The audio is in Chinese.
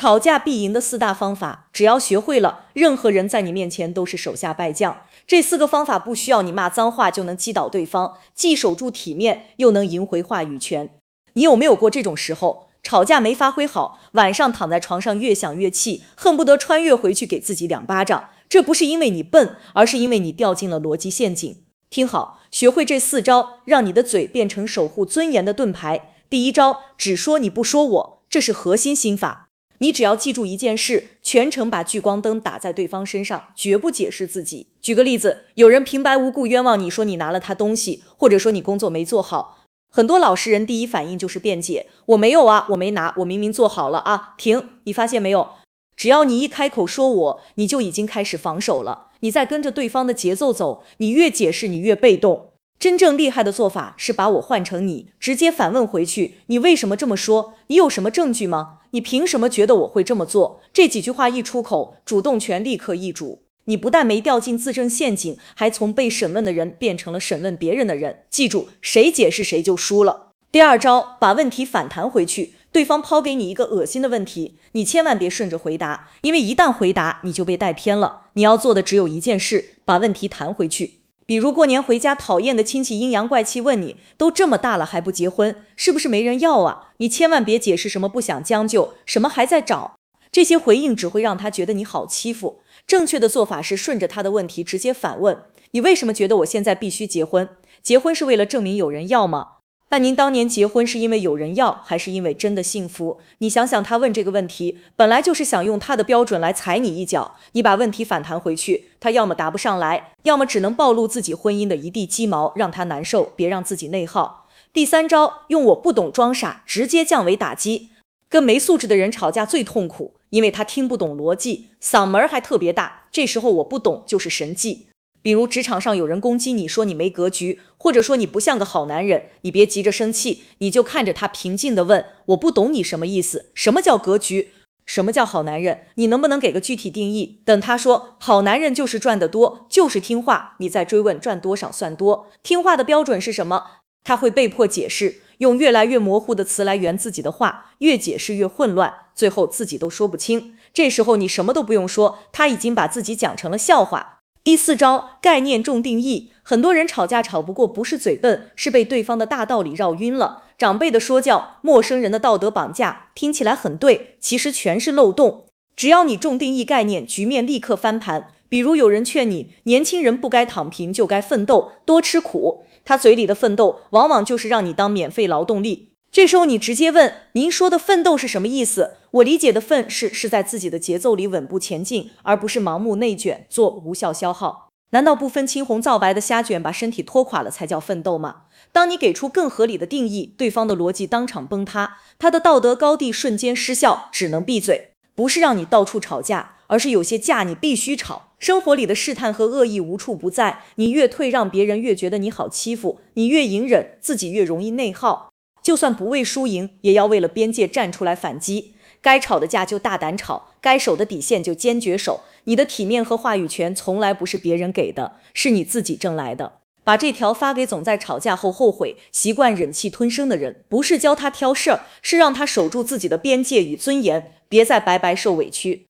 吵架必赢的4大方法，只要学会了，任何人在你面前都是手下败将。这4个方法不需要你骂脏话就能击倒对方，既守住体面，又能赢回话语权。你有没有过这种时候？吵架没发挥好，晚上躺在床上越想越气，恨不得穿越回去给自己2巴掌。这不是因为你笨，而是因为你掉进了逻辑陷阱。听好，学会这4招，让你的嘴变成守护尊严的盾牌。第1招，只说你不说我，这是核心心法。你只要记住一件事，全程把聚光灯打在对方身上，绝不解释自己。举个例子，有人平白无故冤枉你说你拿了他东西，或者说你工作没做好，很多老实人第一反应就是辩解，我没有啊，我没拿，我明明做好了啊。停，你发现没有？只要你一开口说我，你就已经开始防守了，你在跟着对方的节奏走，你越解释你越被动。真正厉害的做法是把我换成你，直接反问回去，你为什么这么说？你有什么证据吗？你凭什么觉得我会这么做？这几句话一出口，主动权立刻易主。你不但没掉进自证陷阱，还从被审问的人变成了审问别人的人。记住，谁解释谁就输了。第2招，把问题反弹回去。对方抛给你一个恶心的问题，你千万别顺着回答，因为一旦回答，你就被带偏了。你要做的只有一件事，把问题弹回去。比如过年回家，讨厌的亲戚阴阳怪气问你，都这么大了还不结婚，是不是没人要啊？你千万别解释什么不想将就，什么还在找，这些回应只会让他觉得你好欺负。正确的做法是顺着他的问题直接反问，你为什么觉得我现在必须结婚？结婚是为了证明有人要吗？那您当年结婚是因为有人要，还是因为真的幸福？你想想，他问这个问题，本来就是想用他的标准来踩你一脚。你把问题反弹回去，他要么答不上来，要么只能暴露自己婚姻的一地鸡毛，让他难受，别让自己内耗。第3招，用我不懂装傻，直接降维打击。跟没素质的人吵架最痛苦，因为他听不懂逻辑，嗓门还特别大，这时候我不懂就是神技。比如职场上有人攻击你，说你没格局，或者说你不像个好男人，你别急着生气，你就看着他平静地问，我不懂你什么意思？什么叫格局？什么叫好男人？你能不能给个具体定义？等他说好男人就是赚得多，就是听话，你再追问赚多少算多，听话的标准是什么？他会被迫解释，用越来越模糊的词来圆自己的话，越解释越混乱，最后自己都说不清。这时候你什么都不用说，他已经把自己讲成了笑话。第4招，概念重定义。很多人吵架吵不过，不是嘴笨，是被对方的大道理绕晕了。长辈的说教，陌生人的道德绑架，听起来很对，其实全是漏洞。只要你重定义概念，局面立刻翻盘。比如有人劝你，年轻人不该躺平，就该奋斗，多吃苦。他嘴里的奋斗，往往就是让你当免费劳动力。这时候你直接问，您说的奋斗是什么意思？我理解的奋是在自己的节奏里稳步前进，而不是盲目内卷，做无效消耗。难道不分青红皂白的瞎卷，把身体拖垮了才叫奋斗吗？当你给出更合理的定义，对方的逻辑当场崩塌，他的道德高地瞬间失效，只能闭嘴。不是让你到处吵架，而是有些架你必须吵。生活里的试探和恶意无处不在，你越退让，别人越觉得你好欺负，你越隐忍，自己越容易内耗。就算不为输赢，也要为了边界站出来反击。该吵的架就大胆吵，该守的底线就坚决守。你的体面和话语权从来不是别人给的，是你自己挣来的。把这条发给总在吵架后后悔、习惯忍气吞声的人，不是教他挑事儿，是让他守住自己的边界与尊严，别再白白受委屈。